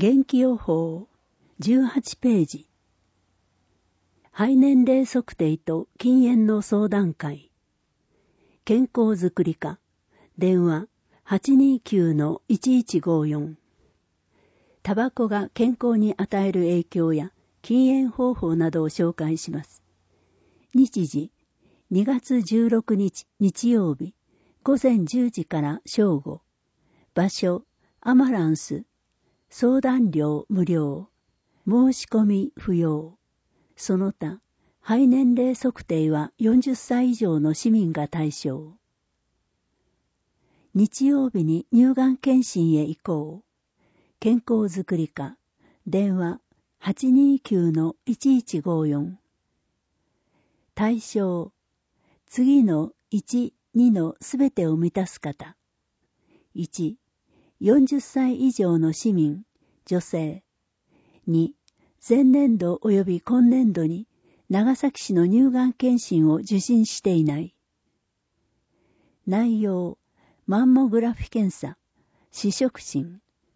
元気予報18ページ。肺年齢測定と禁煙の相談会。健康づくり課。電話 829-1154。タバコが健康に与える影響や禁煙方法などを紹介します。日時2月16日日曜日午前10時から正午。場所アマランス。相談料無料。申し込み不要。その他、肺年齢測定は40歳以上の市民が対象。日曜日に乳がん検診へ行こう。健康づくり課。電話 829-1154。対象。次の1、2のすべてを満たす方。1、40歳以上の市民、女性。2、前年度及び今年度に長崎市の乳がん検診を受診していない。内容、マンモグラフィ検査、視触診。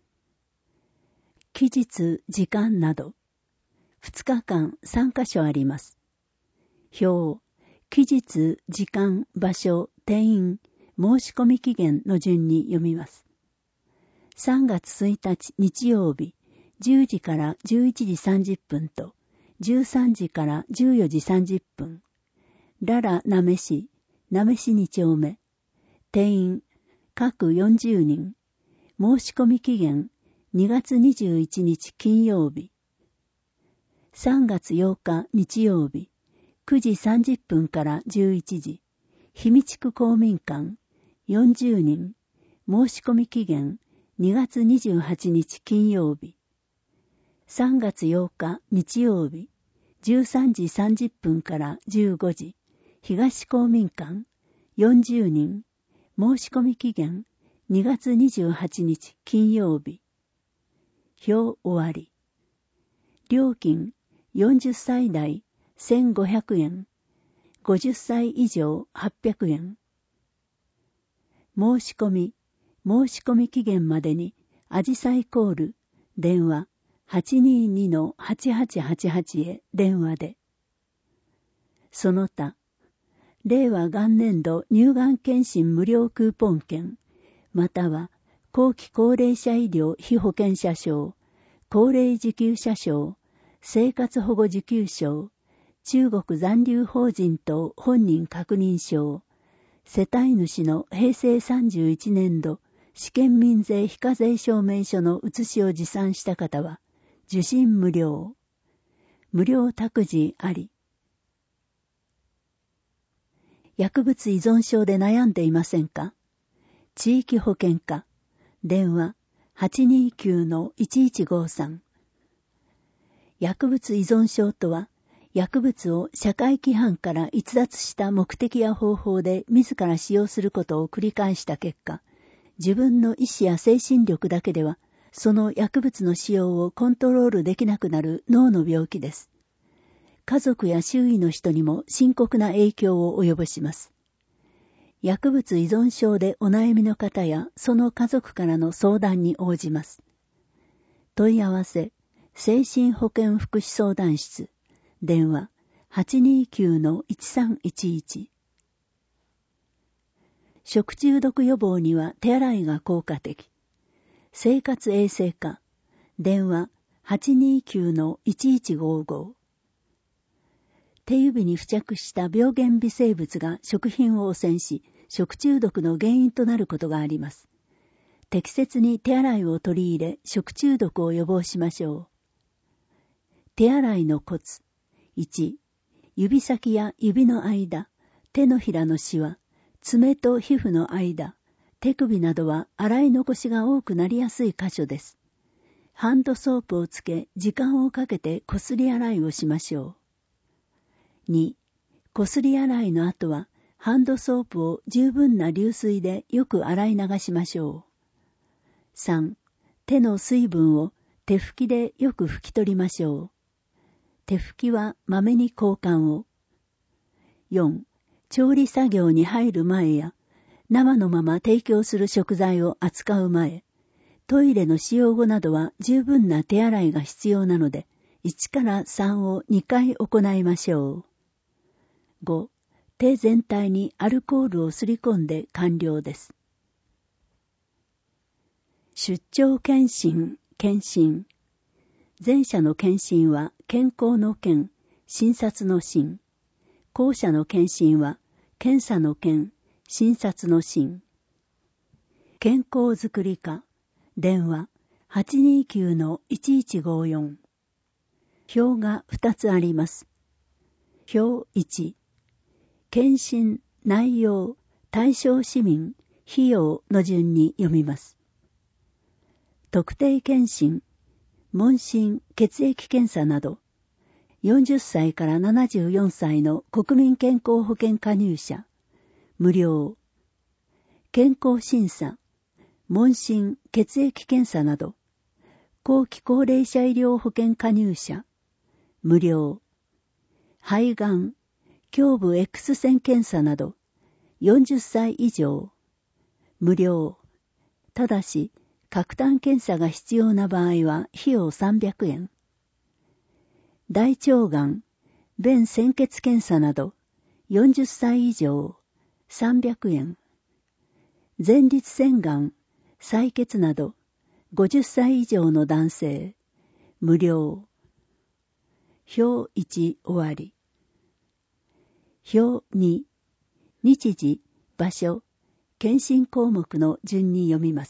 期日、時間など。2日間3カ所あります。表、期日、時間、場所、定員、申し込み期限の順に読みます。3月1日日曜日、10時から11時30分と、13時から14時30分。ララなめし、なめし2丁目。定員、各40人。申し込み期限、2月21日金曜日。3月8日日曜日、9時30分から11時。氷見地区公民館、40人。申し込み期限、2月28日金曜日。3月8日日曜日、13時30分から15時。東公民館、40人。申し込み期限、2月28日金曜日。表終わり。料金、40歳代1500円。50歳以上800円。申し込み期限までに、アジサイコール、電話、822-8888へ電話で。その他、令和元年度乳がん検診無料クーポン券、または、後期高齢者医療被保険者証、高齢受給者証、生活保護受給証、中国残留法人等本人確認証、世帯主の平成31年度試験民税非課税証明書の写しを持参した方は、受診無料。無料託児あり。薬物依存症で悩んでいませんか？地域保健課。電話 829-1153。薬物依存症とは、薬物を社会規範から逸脱した目的や方法で自ら使用することを繰り返した結果、自分の意志や精神力だけでは、その薬物の使用をコントロールできなくなる脳の病気です。家族や周囲の人にも深刻な影響を及ぼします。薬物依存症でお悩みの方やその家族からの相談に応じます。問い合わせ、精神保健福祉相談室、電話 829-1311。食中毒予防には手洗いが効果的。生活衛生課、電話 829-1155。手指に付着した病原微生物が食品を汚染し、食中毒の原因となることがあります。適切に手洗いを取り入れ、食中毒を予防しましょう。手洗いのコツ。1、指先や指の間、手のひらのシワ、爪と皮膚の間、手首などは洗い残しが多くなりやすい箇所です。ハンドソープをつけ、時間をかけてこすり洗いをしましょう。2、こすり洗いの後は、ハンドソープを十分な流水でよく洗い流しましょう。3、手の水分を手拭きでよく拭き取りましょう。手拭きはまめに交換を。4、調理作業に入る前や、生のまま提供する食材を扱う前、 トイレの使用後などは十分な手洗いが必要なので、1から3を2回行いましょう。5、手全体にアルコールをすり込んで完了です。出張検診、検診。前者の検診は健康の検、診察の診。後者の検診は検査の検、診察の診。健康づくり課、電話 829-1154。表が2つあります。表1、検診、内容、対象市民、費用の順に読みます。特定検診、問診、血液検査など、40歳から74歳の国民健康保険加入者、無料。健康審査、問診、血液検査など、後期高齢者医療保険加入者、無料。肺がん、胸部 X 線検査など、40歳以上、無料。ただし、核炭検査が必要な場合は費用300円。大腸がん、便潜血検査など、40歳以上、300円。前立腺がん、採血など、50歳以上の男性、無料。表1終わり。表2、日時、場所、検診項目の順に読みます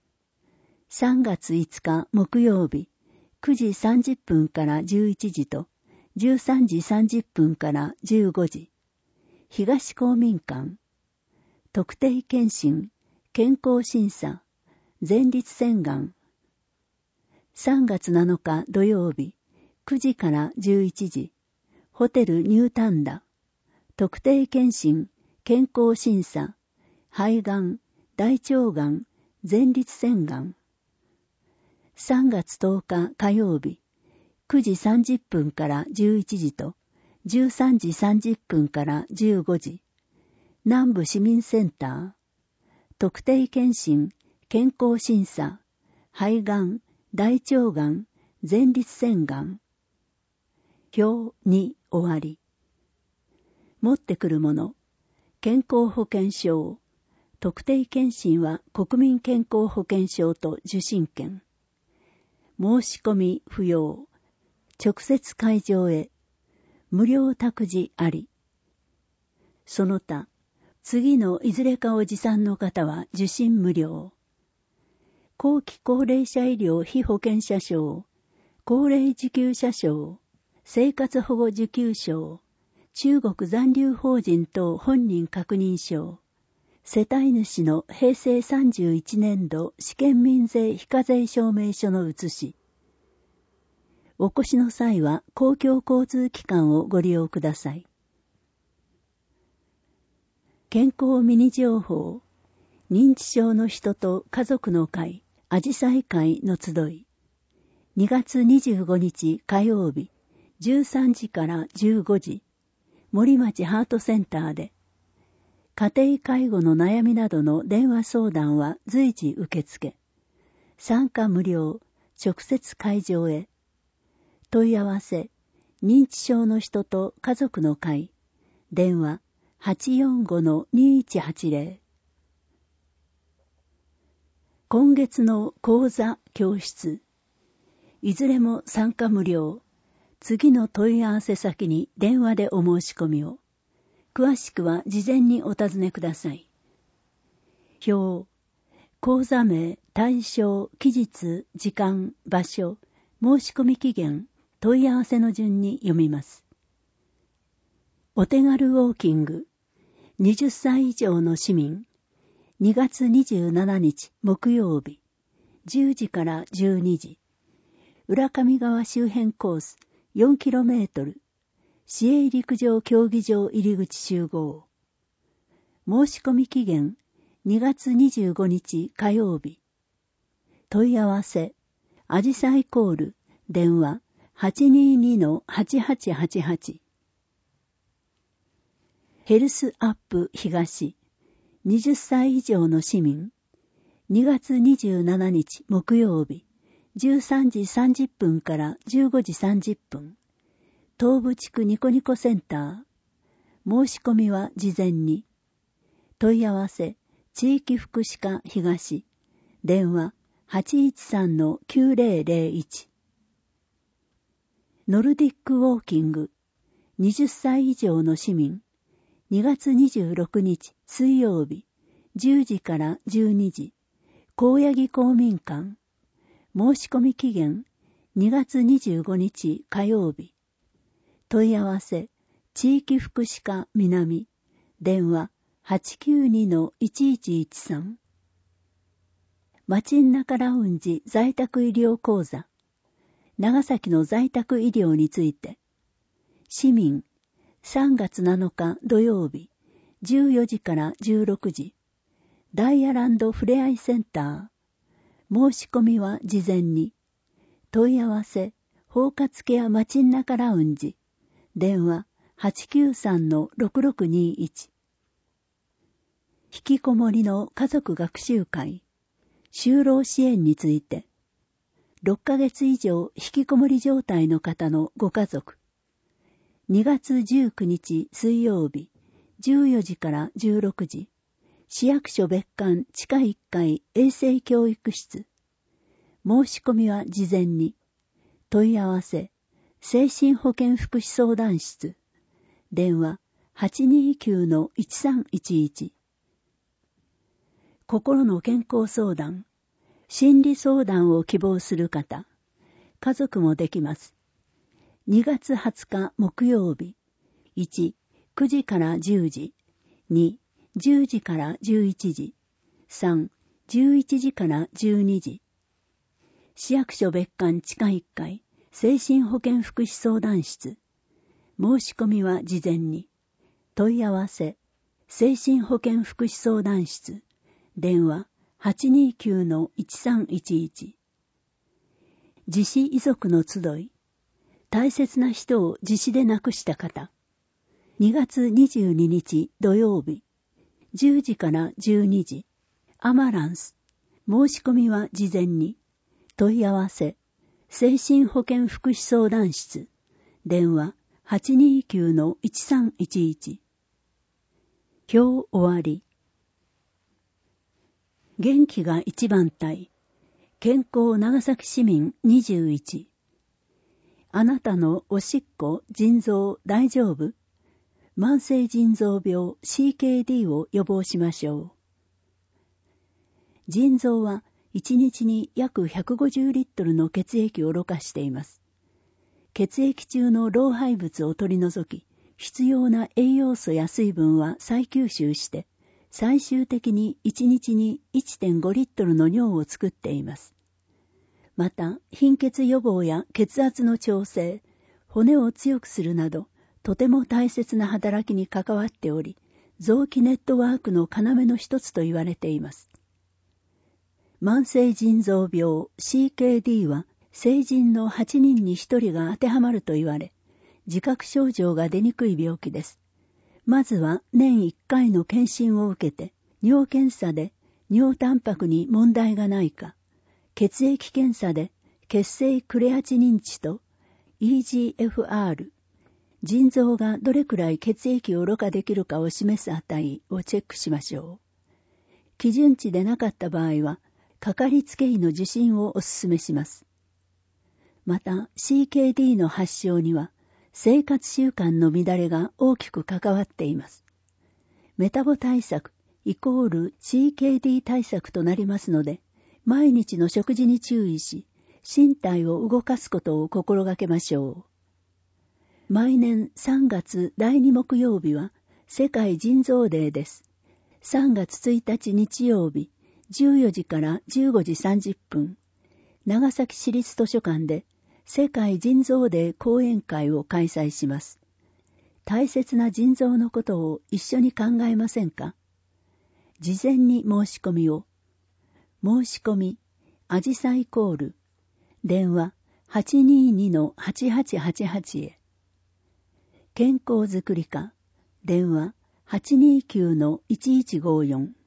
。3月5日木曜日、9時30分から11時と、13時30分から15時。東公民館。特定検診、健康審査、前立腺がん。3月7日土曜日、9時から11時。ホテルニュータンダ。特定検診、健康審査、肺がん、大腸がん、前立腺がん。3月10日火曜日、9時30分から11時と、13時30分から15時。南部市民センター。特定検診、健康審査、肺がん、大腸がん、前立腺がん。表2終わり。持ってくるもの。健康保険証。特定検診は国民健康保険証と受診券。申し込み不要。直接会場へ。無料託児あり。その他、次のいずれかを持参の方は受診無料。後期高齢者医療被保険者証、高齢受給者証、生活保護受給証、中国残留法人等本人確認証、世帯主の平成31年度試験民税非課税証明書の写し。お越しの際は公共交通機関をご利用ください。健康ミニ情報、認知症の人と家族の会、あじさい会の集い。2月25日火曜日、13時から15時、森町ハートセンターで、家庭介護の悩みなどの電話相談は随時受付。参加無料、直接会場へ。問い合わせ、認知症の人と家族の会、電話 845-2180。今月の講座教室。いずれも参加無料。次の問い合わせ先に電話でお申し込みを。詳しくは事前にお尋ねください。表、講座名、対象、期日、時間、場所、申し込み期限、問い合わせの順に読みます。お手軽ウォーキング、20歳以上の市民、2月27日木曜日、10時から12時、浦上川周辺コース 4km、市営陸上競技場入り口集合。申し込み期限2月25日火曜日。問い合わせ、あじさいコール、電話 822-8888。ヘルスアップ東、20歳以上の市民、 2月27日木曜日、13時30分から15時30分、東部地区ニコニコセンター。申し込みは事前に。問い合わせ、地域福祉課東。電話、813-9001。ノルディックウォーキング。20歳以上の市民。2月26日水曜日、10時から12時。高野木公民館。申し込み期限、2月25日火曜日。問い合わせ、地域福祉課南。電話、892-1113。町中ラウンジ在宅医療講座。長崎の在宅医療について。市民、3月7日土曜日、14時から16時。ダイヤランドふれあいセンター。申し込みは事前に。問い合わせ、包括ケア町中ラウンジ。電話、893-6621。引きこもりの家族学習会。就労支援について。6ヶ月以上引きこもり状態の方のご家族。2月19日水曜日、14時から16時。市役所別館地下1階衛生教育室。申し込みは事前に。問い合わせ、精神保健福祉相談室。電話、829-1311。心の健康相談。心理相談を希望する方。家族もできます。2月20日木曜日。1、9時から10時。2、10時から11時。3、11時から12時。市役所別館地下1階精神保健福祉相談室。申し込みは事前に。問い合わせ、精神保健福祉相談室。電話、829-1311。自死遺族の集い。大切な人を自死で亡くした方。2月22日土曜日。10時から12時。アマランス。申し込みは事前に。問い合わせ。精神保健福祉相談室。電話、829-1311。表終わり。元気が一番隊。健康長崎市民21。あなたのおしっこ、腎臓大丈夫？慢性腎臓病 CKD を予防しましょう。腎臓は1日に約150リットルの血液をろ過しています。血液中の老廃物を取り除き、必要な栄養素や水分は再吸収して、最終的に1日に 1.5 リットルの尿を作っています。また、貧血予防や血圧の調整、骨を強くするなど、とても大切な働きに関わっており、臓器ネットワークの要の一つと言われています。慢性腎臓病 CKD は、成人の8人に1人が当てはまると言われ、自覚症状が出にくい病気です。まずは年1回の検診を受けて、尿検査で尿タンパクに問題がないか、血液検査で血清クレアチニン値と EGFR、腎臓がどれくらい血液をろ過できるかを示す値をチェックしましょう。基準値でなかった場合は、かかりつけ医の受診をお勧めします。また CKD の発症には、生活習慣の乱れが大きく関わっています。メタボ対策イコール CKD 対策となりますので、毎日の食事に注意し、身体を動かすことを心がけましょう。毎年3月第2木曜日は世界腎臓デーです。3月1日日曜日、14時から15時30分、長崎市立図書館で世界腎臓デー講演会を開催します。大切な腎臓のことを一緒に考えませんか？事前に申し込みを。申し込み、あじさいコール、電話 822-8888 へ。健康づくり課、電話 829-1154。